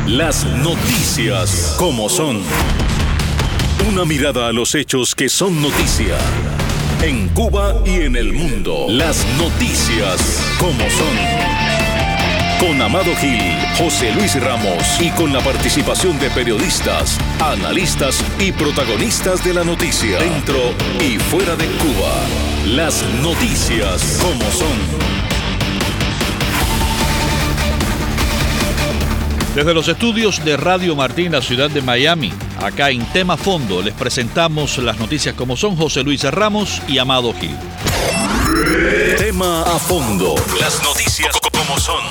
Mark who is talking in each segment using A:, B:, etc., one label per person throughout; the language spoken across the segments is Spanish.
A: Las noticias como son. Una mirada a los hechos que son noticia. En Cuba y en el mundo. Las noticias como son. Con Amado Gil, José Luis Ramos y con la participación de periodistas, analistas y protagonistas de la noticia. Dentro y fuera de Cuba. Las noticias como son.
B: Desde los estudios de Radio Martín, la ciudad de Miami, acá en Tema Fondo, les presentamos las noticias como son. José Luis Ramos y Amado Gil.
A: Tema a fondo. Las noticias como son.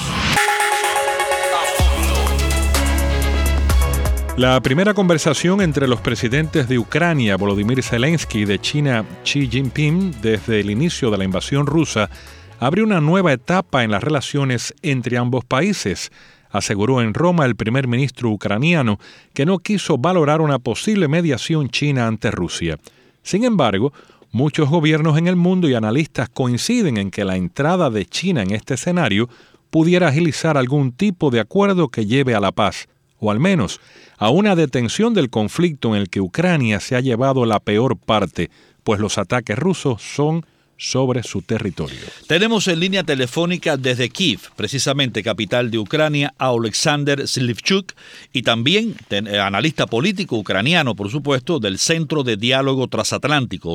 C: La primera conversación entre los presidentes de Ucrania, Volodymyr Zelensky, y de China, Xi Jinping, desde el inicio de la invasión rusa, abre una nueva etapa en las relaciones entre ambos países, aseguró en Roma el primer ministro ucraniano, que no quiso valorar una posible mediación china ante Rusia. Sin embargo, muchos gobiernos en el mundo y analistas coinciden en que la entrada de China en este escenario pudiera agilizar algún tipo de acuerdo que lleve a la paz, o al menos a una detención del conflicto en el que Ucrania se ha llevado la peor parte, pues los ataques rusos son sobre su territorio.
B: Tenemos en línea telefónica desde Kiev, precisamente capital de Ucrania, a Oleksandr Slivchuk, y también analista político ucraniano, por supuesto, del Centro de Diálogo Transatlántico,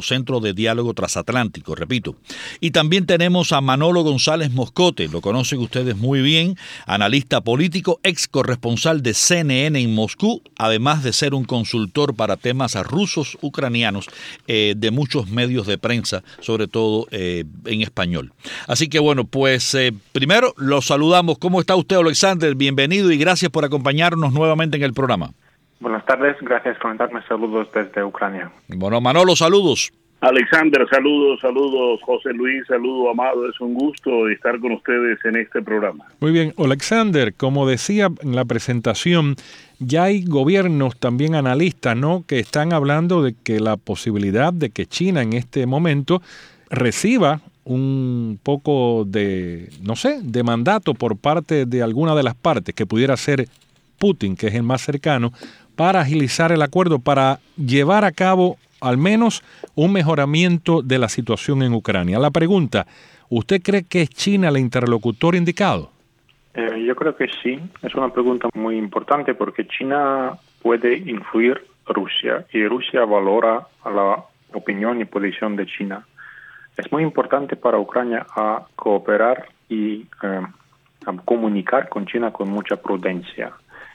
B: repito. Y también tenemos a Manolo González Moscote, lo conocen ustedes muy bien, analista político, ex corresponsal de CNN en Moscú, además de ser un consultor para temas rusos, ucranianos, de muchos medios de prensa, sobre todo en español. Así que bueno, pues primero los saludamos. ¿Cómo está usted, Oleksandr? Bienvenido y gracias por acompañarnos nuevamente en el programa.
D: Buenas tardes, gracias por darme saludos desde Ucrania.
B: Bueno, Manolo, saludos.
E: Oleksandr, saludos, José Luis, saludos, Amado, es un gusto estar con ustedes en este programa.
C: Muy bien, Oleksandr, como decía en la presentación, ya hay gobiernos, también analistas, ¿no?, que están hablando de que la posibilidad de que China en este momento reciba un poco de, de mandato por parte de alguna de las partes, que pudiera ser Putin, que es el más cercano, para agilizar el acuerdo, para llevar a cabo al menos un mejoramiento de la situación en Ucrania. La pregunta, ¿usted cree que es China el interlocutor indicado?
D: Yo creo que sí. Es una pregunta muy importante porque China puede influir a Rusia y Rusia valora la opinión y posición de China. Es muy importante para Ucrania a cooperar y a comunicar con China con mucha prudencia.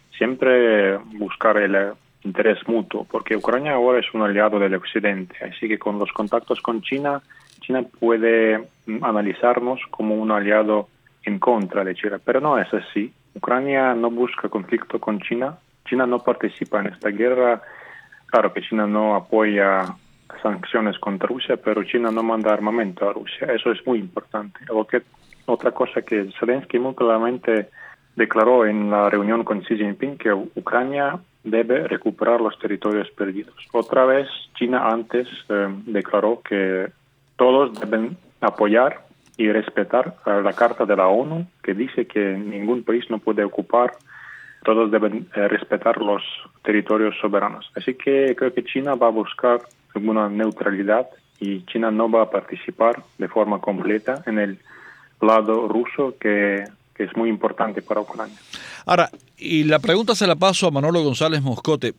D: Siempre buscar el interés mutuo, porque Ucrania ahora es un aliado del Occidente. Así que con los contactos con China, China puede analizarnos como un aliado en contra de China. Pero no es así. Ucrania no busca conflicto con China. China no participa en esta guerra. Claro que China no apoya sanciones contra Rusia, pero China no manda armamento a Rusia. Eso es muy importante. Otra cosa que Zelensky muy claramente declaró en la reunión con Xi Jinping, que Ucrania debe recuperar los territorios perdidos. Otra vez, China antes declaró que todos deben apoyar y respetar la Carta de la ONU, que dice que ningún país no puede ocupar, todos deben respetar los territorios soberanos. Así que creo que China va a buscar alguna neutralidad y China no va a participar de forma completa en el lado ruso que es muy importante para Ucrania.
B: Ahora, y la pregunta se la paso a Manolo González Moscote.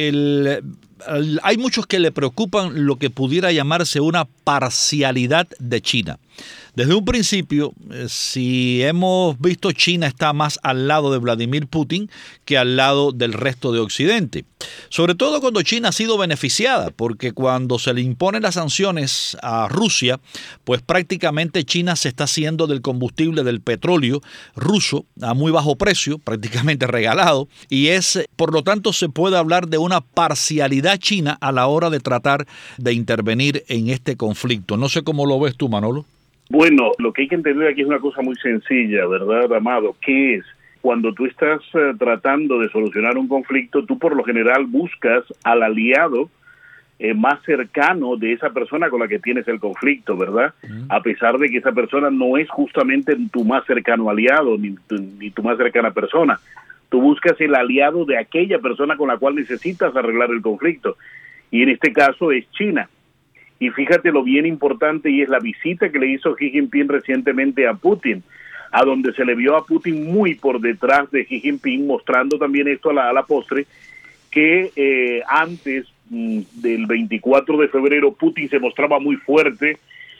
B: Hay muchos que le preocupan lo que pudiera llamarse una parcialidad de China. Desde un principio, si hemos visto, China está más al lado de Vladimir Putin que al lado del resto de Occidente. Sobre todo cuando China ha sido beneficiada, porque cuando se le imponen las sanciones a Rusia, pues prácticamente China se está haciendo del combustible del petróleo ruso a muy bajo precio, prácticamente regalado, y por lo tanto se puede hablar de una parcialidad china a la hora de tratar de intervenir en este conflicto. No sé cómo lo ves tú, Manolo.
E: Bueno, lo que hay que entender aquí es una cosa muy sencilla, ¿verdad, Amado? ¿Qué es? Cuando tú estás tratando de solucionar un conflicto, tú por lo general buscas al aliado más cercano de esa persona con la que tienes el conflicto, ¿verdad? A pesar de que esa persona no es justamente tu más cercano aliado, ni tu más cercana persona. tú buscas el aliado de aquella persona con la cual necesitas arreglar el conflicto, y en este caso es China. Y fíjate lo bien importante, y es la visita que le hizo Xi Jinping recientemente a Putin, a donde se le vio a Putin muy por detrás de Xi Jinping, mostrando también esto a la postre, que antes del 24 de febrero Putin se mostraba muy fuerte,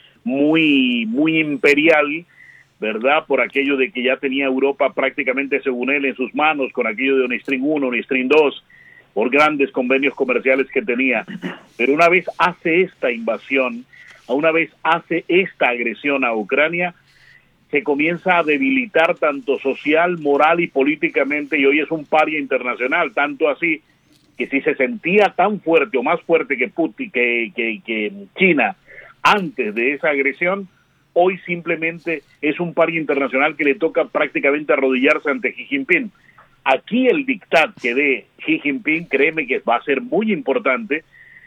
E: muy imperial, ¿verdad? Por aquello de que ya tenía Europa prácticamente, según él, en sus manos, con aquello de Nord Stream 1, Nord Stream 2, por grandes convenios comerciales que tenía. Pero una vez hace esta invasión, una vez hace esta agresión a Ucrania, se comienza a debilitar tanto social, moral y políticamente, y hoy es un paria internacional, tanto así que si se sentía tan fuerte o más fuerte que Putin, que China antes de esa agresión, hoy simplemente es un paria internacional que le toca prácticamente arrodillarse ante Xi Jinping. Aquí el dictat que dé Xi Jinping, créeme que va a ser muy importante.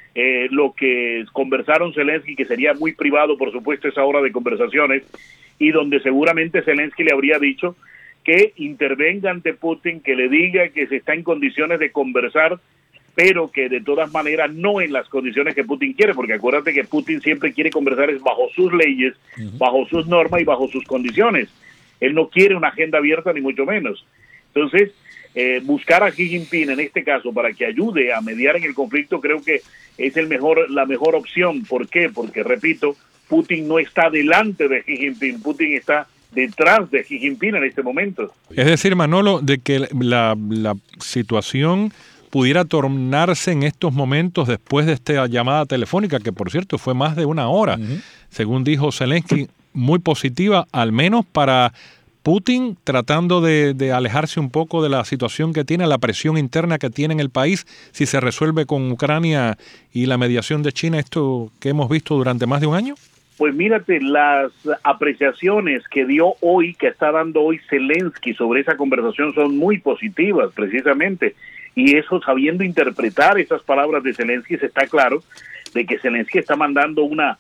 E: Lo que conversaron Zelensky, que sería muy privado, por supuesto, esa hora de conversaciones, y donde seguramente Zelensky le habría dicho que intervenga ante Putin, que le diga que se está en condiciones de conversar, pero que de todas maneras no en las condiciones que Putin quiere, porque acuérdate que Putin siempre quiere conversar es bajo sus leyes, bajo sus normas y bajo sus condiciones. Él no quiere una agenda abierta ni mucho menos. Entonces, buscar a Xi Jinping en este caso para que ayude a mediar en el conflicto creo que es la mejor opción. ¿Por qué? Porque, repito, Putin no está delante de Xi Jinping, Putin está detrás de Xi Jinping en este momento.
C: Es decir, Manolo, de que la situación pudiera tornarse en estos momentos después de esta llamada telefónica, que por cierto fue más de una hora, según dijo Zelensky, muy positiva, al menos para Putin, tratando de alejarse un poco de la situación que tiene, la presión interna que tiene en el país, si se resuelve con Ucrania y la mediación de China, esto que hemos visto durante más de un año.
E: Pues mírate, las apreciaciones que dio hoy, que está dando hoy Zelensky sobre esa conversación son muy positivas, precisamente. Y eso, sabiendo interpretar esas palabras de Zelensky, se está claro de que Zelensky está mandando una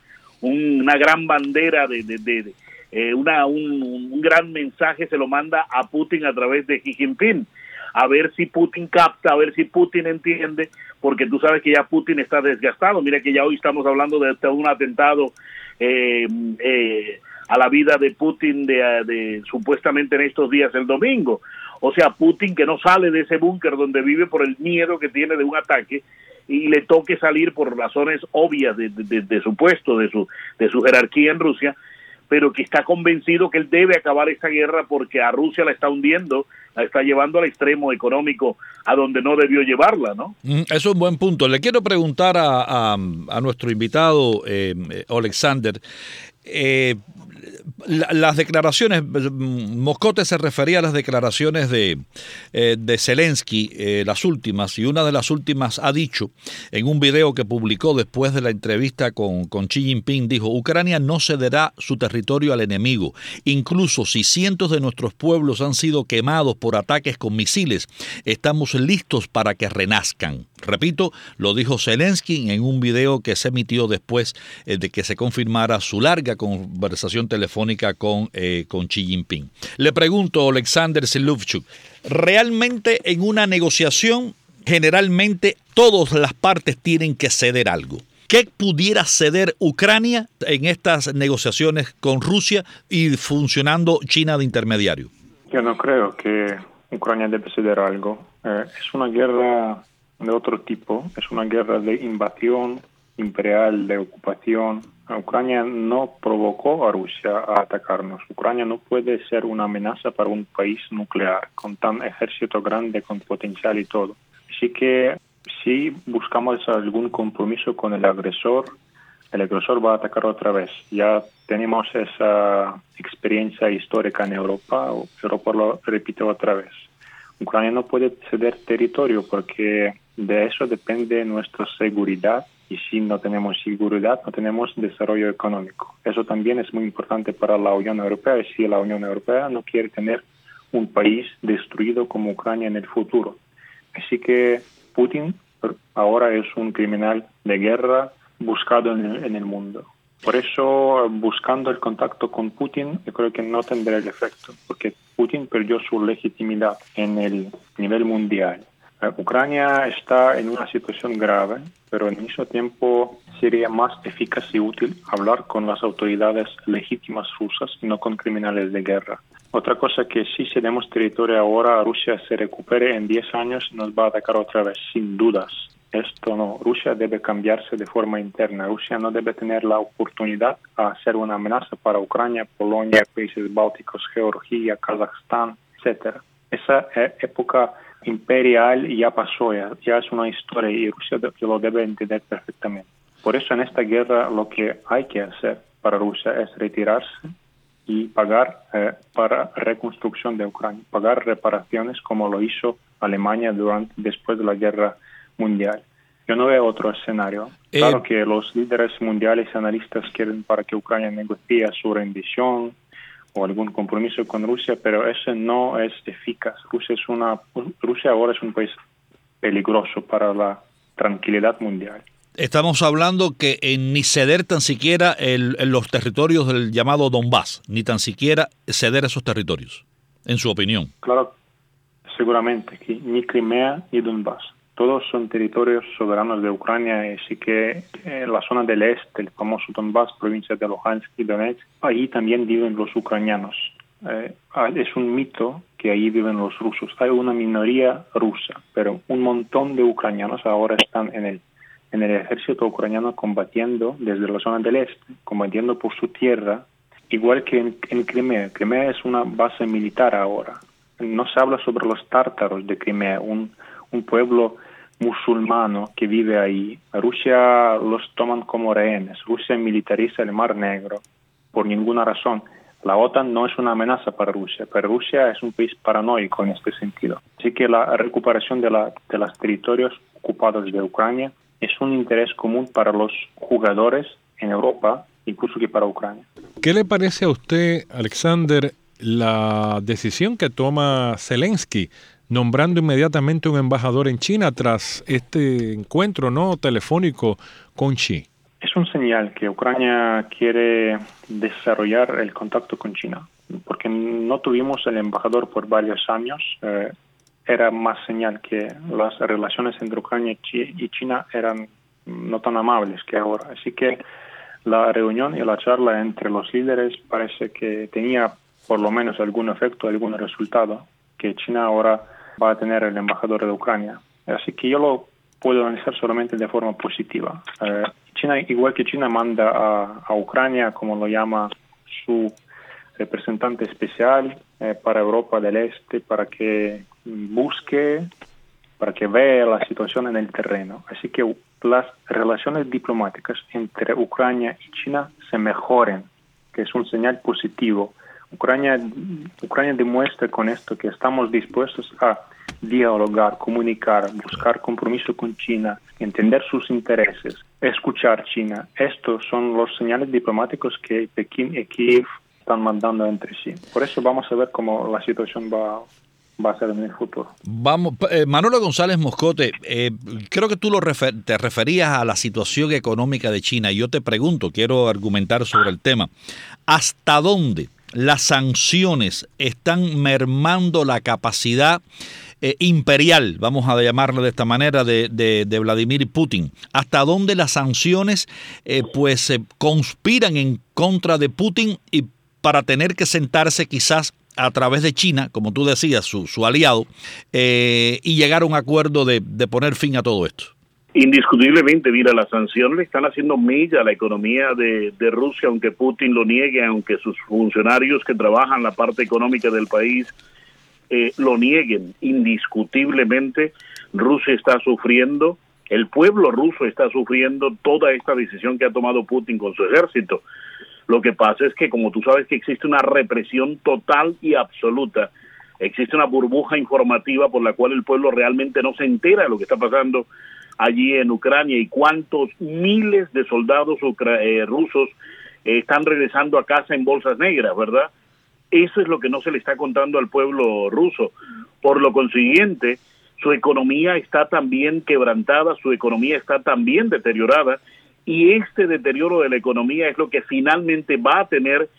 E: gran bandera, un gran mensaje, se lo manda a Putin a través de Xi Jinping. A ver si Putin capta, a ver si Putin entiende, porque tú sabes que ya Putin está desgastado. Mira que ya hoy estamos hablando de un atentado a la vida de Putin de supuestamente en estos días, el domingo. O sea, Putin que no sale de ese búnker donde vive por el miedo que tiene de un ataque y le toque salir por razones obvias de su puesto, de su jerarquía en Rusia, pero que está convencido que él debe acabar esta guerra porque a Rusia la está hundiendo, la está llevando al extremo económico a donde no debió llevarla, ¿no?
B: Eso es un buen punto. Le quiero preguntar a nuestro invitado, Alexander, las declaraciones, Moscote se refería a las declaraciones de Zelensky, las últimas, y una de las últimas ha dicho en un video que publicó después de la entrevista con Xi Jinping, dijo: Ucrania no cederá su territorio al enemigo, incluso si cientos de nuestros pueblos han sido quemados por ataques con misiles, estamos listos para que renazcan. Repito, lo dijo Zelensky en un video que se emitió después de que se confirmara su larga conversación telefónica con Xi Jinping. Le pregunto, Alexander Siluvchuk, ¿realmente en una negociación generalmente todas las partes tienen que ceder algo? ¿Qué pudiera ceder Ucrania en estas negociaciones con Rusia y funcionando China de intermediario?
D: Yo no creo que Ucrania debe ceder algo. Es una guerra de otro tipo, es una guerra de invasión imperial, de ocupación. Ucrania no provocó a Rusia a atacarnos. Ucrania no puede ser una amenaza para un país nuclear, con tan ejército grande, con potencial y todo. Así que si buscamos algún compromiso con el agresor va a atacar otra vez. Ya tenemos esa experiencia histórica en Europa, Europa lo repite otra vez. Ucrania no puede ceder territorio porque de eso depende nuestra seguridad, y si no tenemos seguridad no tenemos desarrollo económico. Eso también es muy importante para la Unión Europea, y si la Unión Europea no quiere tener un país destruido como Ucrania en el futuro. Así que Putin ahora es un criminal de guerra buscado en el mundo. Por eso, buscando el contacto con Putin, yo creo que no tendrá el efecto, porque Putin perdió su legitimidad en el nivel mundial. Ucrania está en una situación grave, pero al mismo tiempo sería más eficaz y útil hablar con las autoridades legítimas rusas y no con criminales de guerra. Otra cosa que si cedemos territorio ahora, Rusia se recupere en 10 años y nos va a atacar otra vez, sin dudas. Esto no, Rusia debe cambiarse de forma interna. Rusia no debe tener la oportunidad a ser una amenaza para Ucrania, Polonia, países bálticos, Georgia, Kazajstán, etc. Esa época imperial ya pasó, ya es una historia y Rusia lo debe entender perfectamente. Por eso en esta guerra lo que hay que hacer para Rusia es retirarse y pagar para reconstrucción de Ucrania, pagar reparaciones como lo hizo Alemania después de la guerra mundial. Yo no veo otro escenario. Claro que los líderes mundiales y analistas quieren para que Ucrania negocie su rendición o algún compromiso con Rusia, pero eso no es eficaz. Rusia ahora es un país peligroso para la tranquilidad mundial.
B: Estamos hablando que ni ceder tan siquiera los territorios del llamado Donbass, ni tan siquiera ceder esos territorios, en su opinión.
D: Claro, seguramente, que ni Crimea ni Donbass. Todos son territorios soberanos de Ucrania, así que en la zona del este, el famoso Donbass, provincia de Luhansk y Donetsk, allí también viven los ucranianos. Es un mito que allí viven los rusos. Hay una minoría rusa, pero un montón de ucranianos ahora están en el ejército ucraniano combatiendo desde la zona del este, combatiendo por su tierra, igual que en Crimea. Crimea es una base militar ahora. No se habla sobre los tártaros de Crimea, un pueblo musulmano que vive ahí. Rusia los toman como rehenes. Rusia militariza el Mar Negro por ninguna razón. La OTAN no es una amenaza para Rusia, pero Rusia es un país paranoico en este sentido. Así que la recuperación de los territorios ocupados de Ucrania es un interés común para los jugadores en Europa, incluso que para Ucrania.
C: ¿Qué le parece a usted, Alexander, la decisión que toma Zelensky nombrando inmediatamente un embajador en China tras este encuentro telefónico con Xi?
D: Es un señal que Ucrania quiere desarrollar el contacto con China, porque no tuvimos el embajador por varios años. Era más señal que las relaciones entre Ucrania y China eran no tan amables que ahora. Así que la reunión y la charla entre los líderes parece que tenía por lo menos algún efecto, algún resultado, que China ahora va a tener el embajador de Ucrania. Así que yo lo puedo analizar solamente de forma positiva. China, igual que China manda a Ucrania, como lo llama su representante especial para Europa del Este, para que vea la situación en el terreno. Así que las relaciones diplomáticas entre Ucrania y China se mejoren, que es un señal positivo. Ucrania demuestra con esto que estamos dispuestos a dialogar, comunicar, buscar compromiso con China, entender sus intereses, escuchar China. Estos son los señales diplomáticos que Pekín y Kiev están mandando entre sí. Por eso vamos a ver cómo la situación va a ser en el futuro.
B: Manolo González Moscote, creo que tú te referías a la situación económica de China y yo te pregunto, quiero argumentar sobre el tema. ¿Hasta dónde las sanciones están mermando la capacidad imperial, vamos a llamarlo de esta manera, de Vladimir Putin? ¿Hasta dónde las sanciones conspiran en contra de Putin y para tener que sentarse quizás a través de China, como tú decías, su aliado, y llegar a un acuerdo de poner fin a todo esto?
E: Indiscutiblemente, mira, las sanciones le están haciendo mella a la economía de Rusia, aunque Putin lo niegue, aunque sus funcionarios que trabajan la parte económica del país lo nieguen. Indiscutiblemente, Rusia está sufriendo, el pueblo ruso está sufriendo toda esta decisión que ha tomado Putin con su ejército. Lo que pasa es que, como tú sabes, que existe una represión total y absoluta. Existe una burbuja informativa por la cual el pueblo realmente no se entera de lo que está pasando allí en Ucrania y cuántos miles de soldados rusos están regresando a casa en bolsas negras, ¿verdad? Eso es lo que no se le está contando al pueblo ruso. Por lo consiguiente, su economía está también quebrantada, su economía está también deteriorada, y este deterioro de la economía es lo que finalmente va a tener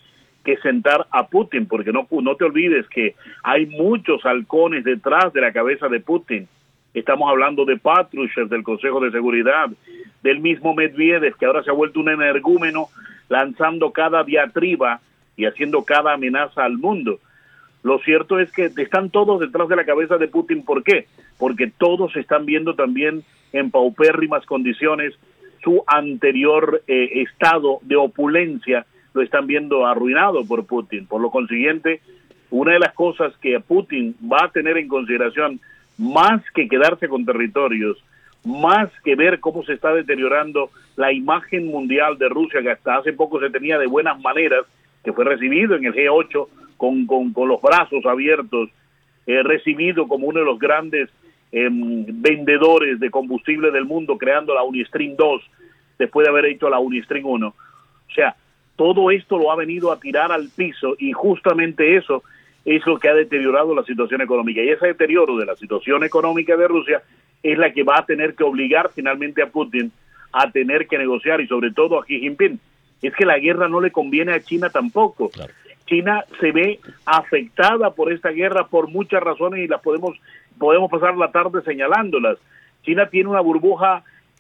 E: que sentar a Putin, porque no te olvides que hay muchos halcones detrás de la cabeza de Putin. Estamos hablando de Patrushev, del Consejo de Seguridad, del mismo Medvedev, que ahora se ha vuelto un energúmeno, lanzando cada diatriba y haciendo cada amenaza al mundo. Lo cierto es que están todos detrás de la cabeza de Putin. ¿Por qué? Porque todos están viendo también en paupérrimas condiciones su anterior estado de opulencia, lo están viendo arruinado por Putin. Por lo consiguiente, una de las cosas que Putin va a tener en consideración, más que quedarse con territorios, más que ver cómo se está deteriorando la imagen mundial de Rusia, que hasta hace poco se tenía de buenas maneras, que fue recibido en el G8 con los brazos abiertos, recibido como uno de los grandes vendedores de combustible del mundo, creando la Unistream 2, después de haber hecho la Unistream 1. O sea, todo esto lo ha venido a tirar al piso, y justamente eso es lo que ha deteriorado la situación económica. Y ese deterioro de la situación económica de Rusia es la que va a tener que obligar finalmente a Putin a tener que negociar, y sobre todo a Xi Jinping. Es que la guerra no le conviene a China tampoco. Claro. China se ve afectada por esta guerra por muchas razones, y las podemos pasar la tarde señalándolas. China tiene una burbuja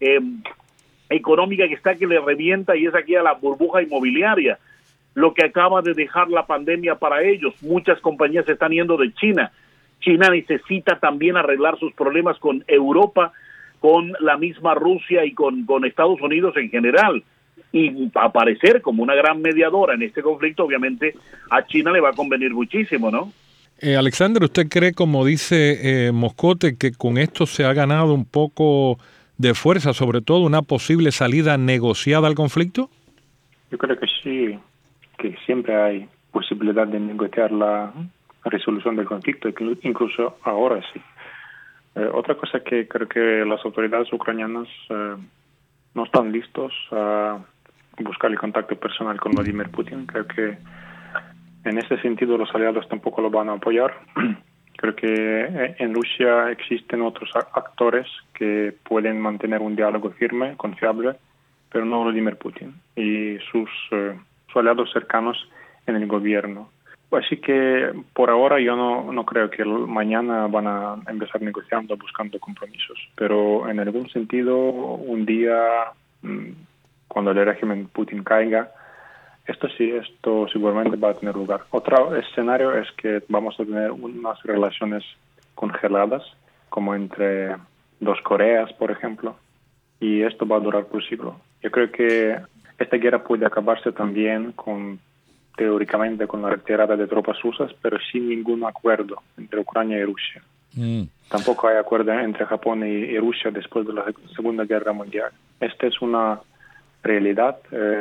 E: económica que le revienta, y es aquí a la burbuja inmobiliaria, lo que acaba de dejar la pandemia para ellos. Muchas compañías se están yendo de China. China necesita también arreglar sus problemas con Europa, con la misma Rusia y con Estados Unidos en general. Y aparecer como una gran mediadora en este conflicto, obviamente a China le va a convenir muchísimo, ¿no?
C: Alexander, ¿usted cree, como dice Moscote, que con esto se ha ganado un poco de fuerza, sobre todo una posible salida negociada al conflicto?
D: Yo creo que sí, que siempre hay posibilidad de negociar la resolución del conflicto, incluso ahora sí. Otra cosa que creo que las autoridades ucranianas no están listos a buscar el contacto personal con Vladimir Putin. Creo que en ese sentido los aliados tampoco lo van a apoyar. Creo que en Rusia existen otros actores que pueden mantener un diálogo firme, confiable, pero no Vladimir Putin y sus aliados cercanos en el gobierno. Así que por ahora yo no creo que mañana van a empezar negociando, buscando compromisos, pero en algún sentido un día, cuando el régimen Putin caiga, esto seguramente va a tener lugar. Otro escenario es que vamos a tener unas relaciones congeladas, como entre dos Coreas, por ejemplo, y esto va a durar por siglo. Yo creo que esta guerra puede acabarse también teóricamente con la retirada de tropas rusas, pero sin ningún acuerdo entre Ucrania y Rusia. Tampoco hay acuerdo entre Japón y Rusia después de la Segunda Guerra Mundial. Esta es una realidad,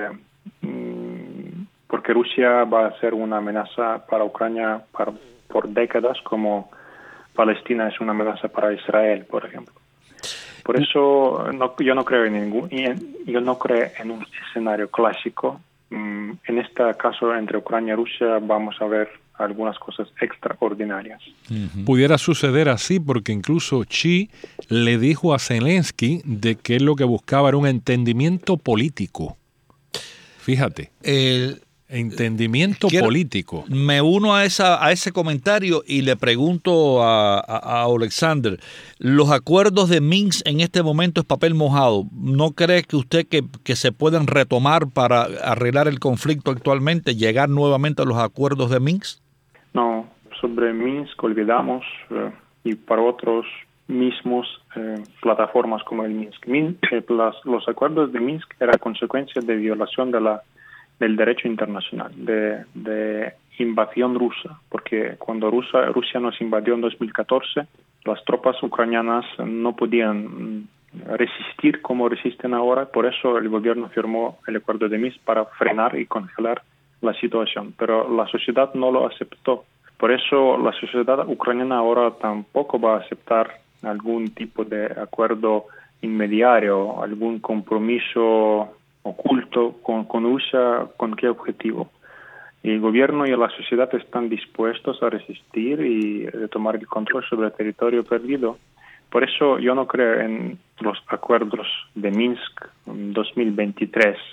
D: porque Rusia va a ser una amenaza para Ucrania por décadas, como Palestina es una amenaza para Israel, por ejemplo. Por eso yo no creo en un escenario clásico. En este caso, entre Ucrania y Rusia, vamos a ver algunas cosas extraordinarias.
C: Pudiera suceder así, porque incluso Xi le dijo a Zelensky de que él lo que buscaba era un entendimiento político. Fíjate, entendimiento político.
B: Me uno a ese comentario y le pregunto a Alexander, ¿los acuerdos de Minsk en este momento es papel mojado? ¿No cree que usted que se pueden retomar para arreglar el conflicto actualmente, llegar nuevamente a los acuerdos de Minsk?
D: No, sobre Minsk olvidamos, y para otros mismos plataformas como el Minsk. Los acuerdos de Minsk eran consecuencia de violación del derecho internacional, de invasión rusa, porque cuando Rusia nos invadió en 2014, las tropas ucranianas no podían resistir como resisten ahora, por eso el gobierno firmó el acuerdo de Minsk para frenar y congelar la situación, pero la sociedad no lo aceptó. Por eso la sociedad ucraniana ahora tampoco va a aceptar algún tipo de acuerdo inmediato, algún compromiso oculto con Rusia. ¿Con qué objetivo? El gobierno y la sociedad están dispuestos a resistir y retomar el control sobre el territorio perdido. Por eso yo no creo en los acuerdos de Minsk 2023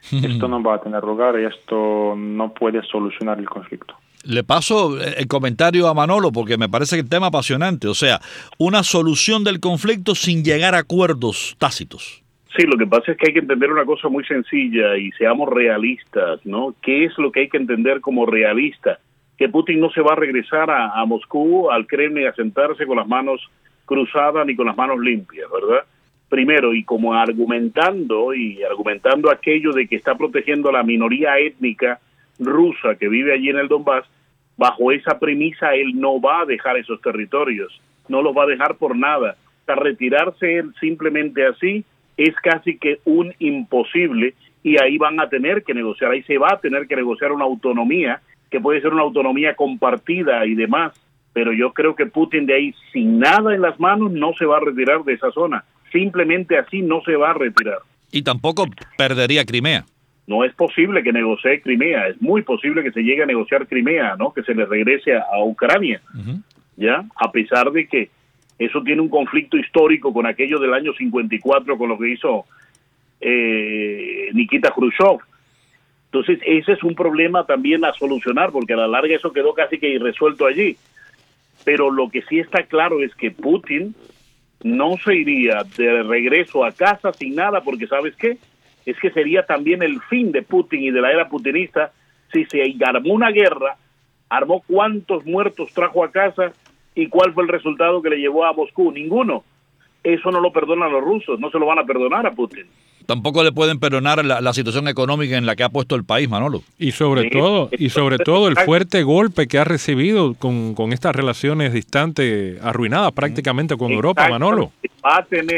D: Esto no va a tener lugar y esto no puede solucionar el conflicto.
B: Le paso el comentario a Manolo porque me parece que el tema apasionante. O sea, una solución del conflicto sin llegar a acuerdos tácitos.
E: Sí, lo que pasa es que hay que entender una cosa muy sencilla y seamos realistas, ¿no? ¿Qué es lo que hay que entender como realista? Que Putin no se va a regresar a Moscú, al Kremlin, a sentarse con las manos cruzadas ni con las manos limpias, ¿verdad? Primero, y como argumentando aquello de que está protegiendo a la minoría étnica rusa que vive allí en el Donbass, bajo esa premisa él no va a dejar esos territorios, no los va a dejar por nada. O sea, retirarse él simplemente así es casi que un imposible y ahí van a tener que negociar, ahí se va a tener que negociar una autonomía que puede ser una autonomía compartida y demás, pero yo creo que Putin de ahí sin nada en las manos no se va a retirar de esa zona, simplemente así no se va a retirar.
B: Y tampoco perdería Crimea.
E: No es posible que negocie Crimea, es muy posible que se llegue a negociar Crimea, ¿no? Que se le regrese a Ucrania, ¿ya? A pesar de que eso tiene un conflicto histórico con aquello del año 54, con lo que hizo Nikita Khrushchev. Entonces, ese es un problema también a solucionar, porque a la larga eso quedó casi que irresuelto allí. Pero lo que sí está claro es que Putin no se iría de regreso a casa sin nada, porque ¿sabes qué? Es que sería también el fin de Putin y de la era putinista si se armó una guerra, armó cuántos muertos trajo a casa y cuál fue el resultado que le llevó a Moscú. Ninguno. Eso no lo perdonan los rusos, no se lo van a perdonar a Putin.
B: Tampoco le pueden perdonar la situación económica en la que ha puesto el país, Manolo.
C: Y sobre todo el fuerte golpe que ha recibido con estas relaciones distantes arruinadas prácticamente con Europa, Manolo.
E: Va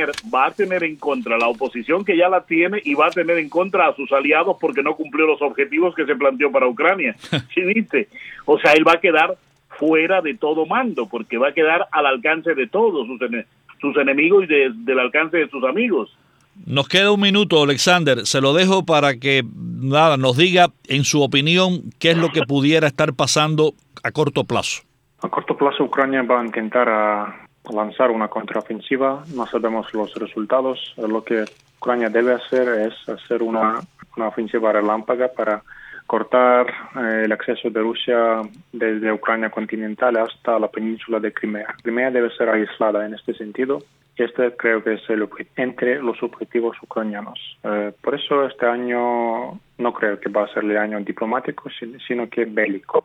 E: a tener en contra la oposición que ya la tiene y va a tener en contra a sus aliados porque no cumplió los objetivos que se planteó para Ucrania. ¿Sí viste? O sea, él va a quedar fuera de todo mando porque va a quedar al alcance de todos sus enemigos y del alcance de sus amigos.
B: Nos queda un minuto, Alexander. Se lo dejo para que nos diga, en su opinión, qué es lo que pudiera estar pasando a corto plazo.
D: A corto plazo, Ucrania va a intentar lanzar una contraofensiva. No sabemos los resultados. Lo que Ucrania debe hacer es hacer una ofensiva relámpaga para cortar el acceso de Rusia desde Ucrania continental hasta la península de Crimea. Crimea debe ser aislada en este sentido. Este creo que es entre los objetivos ucranianos. Por eso este año no creo que va a ser el año diplomático, sino que bélico.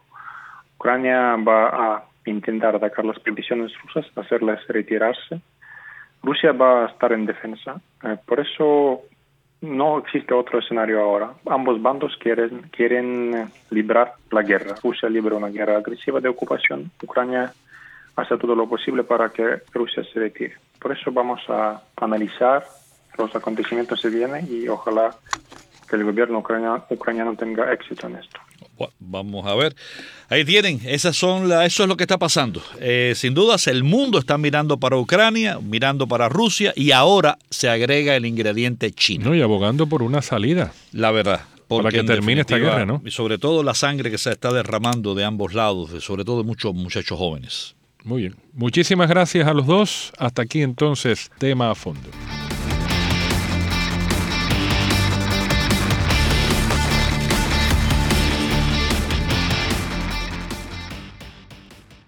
D: Ucrania va a intentar atacar las previsiones rusas, hacerlas retirarse. Rusia va a estar en defensa. Por eso no existe otro escenario ahora. Ambos bandos quieren librar la guerra. Rusia libra una guerra agresiva de ocupación. Ucrania hace todo lo posible para que Rusia se retire. Por eso vamos a analizar los acontecimientos que vienen y ojalá que el gobierno ucraniano tenga éxito en esto.
B: Bueno, vamos a ver. Ahí tienen, eso es lo que está pasando. Sin dudas, el mundo está mirando para Ucrania, mirando para Rusia y ahora se agrega el ingrediente China.
C: No, y abogando por una salida.
B: La verdad.
C: Para que termine esta guerra, ¿no?
B: Y sobre todo la sangre que se está derramando de ambos lados, sobre todo de muchos muchachos jóvenes.
C: Muy bien. Muchísimas gracias a los dos. Hasta aquí entonces, tema a fondo.